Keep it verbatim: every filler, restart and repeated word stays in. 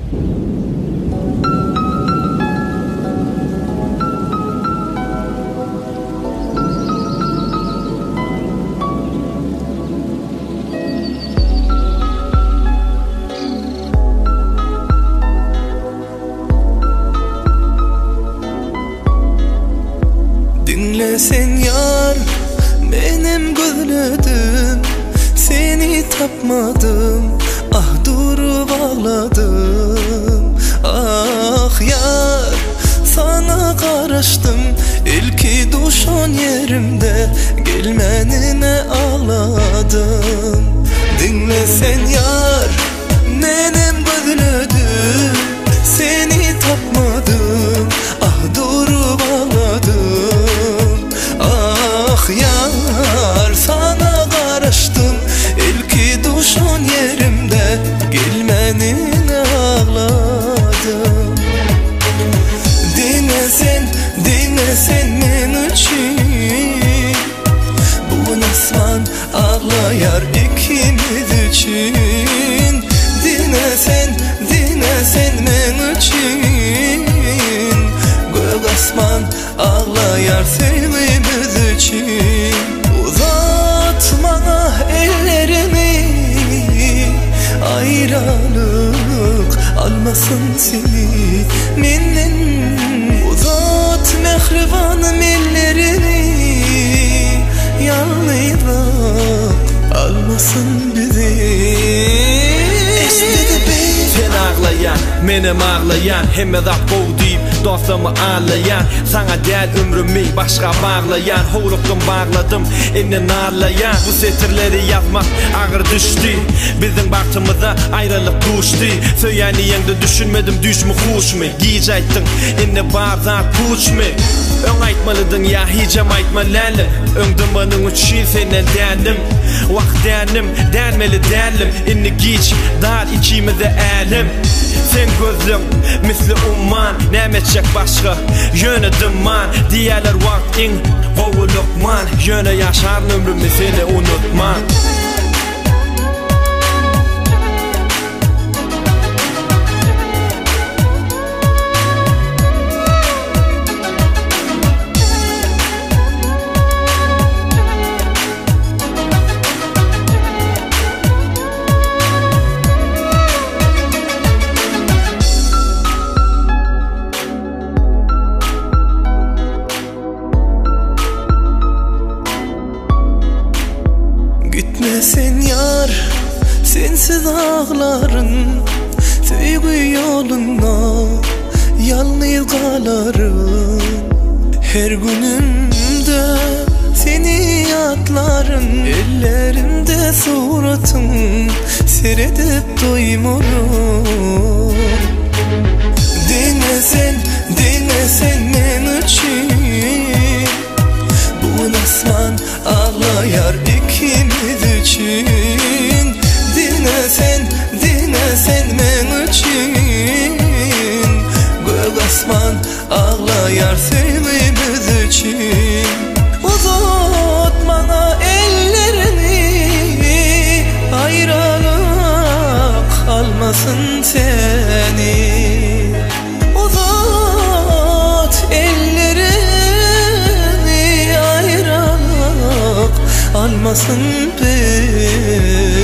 Dinlesen yar, benim gözledim, seni tapmadım, ah durup ağladım. Ah yar, sana karıştım, ilki duşun yerimde, gelmenine ağladım. Dinlesen yar, benim gözledim, seni tapmadım, ah durup ağladım. Ah yar, sana karıştım, ilki duşun yerimde, gelmenine ağladım. Dinlesen, dinlesen men için, bu asman ağlayar ikimiz için. Dinlesen, dinlesen men için, gök asman ağlayar sevgimiz için. Uzatma ellerimi, ayrılık almasın seni menden. Uzat mehribanım ellerini, yalnızlık almasın bizi. Sen ağlayan, menim ağlayan, hemme zat bol deyip dostlarımı ağlayan. Sana değil ömrümü başka bağlayan, hoğluktum bağladım enen ağlayan. Bu setirleri yazmak ağır düştü, bizim baktığımıza ayrılık düştü. Söyeni yenge düşünmedim düş mü hoş mu, giyecektin enne bar zat puç mu. Ön aytmalıdın ya hicam aytmalı, öndüm onun için senden dendim. Vakt denim, denmeli denim, inni giç dar içimize elim. Sen gözlüm misli umman, nemetçek başka yönü dıman. Diğerler vaktin kovu lokman, yönü yaşar ömrümü seni unutman. Gitmesin yar, sensiz ağlarım, sevgi yoluna yalnız kalarım. Her günümde seni atlarım, ellerimde suratın seyredip doymurum. Dinlesen, dinlesen men için, bu asman ağlayar ikimiz için. Dinlesen, dinlesen men için, gök asman ağlayar sevgimiz için. Uzatma ellerini, ayrılık almasın seni. Uzat ellerini, almasın beni.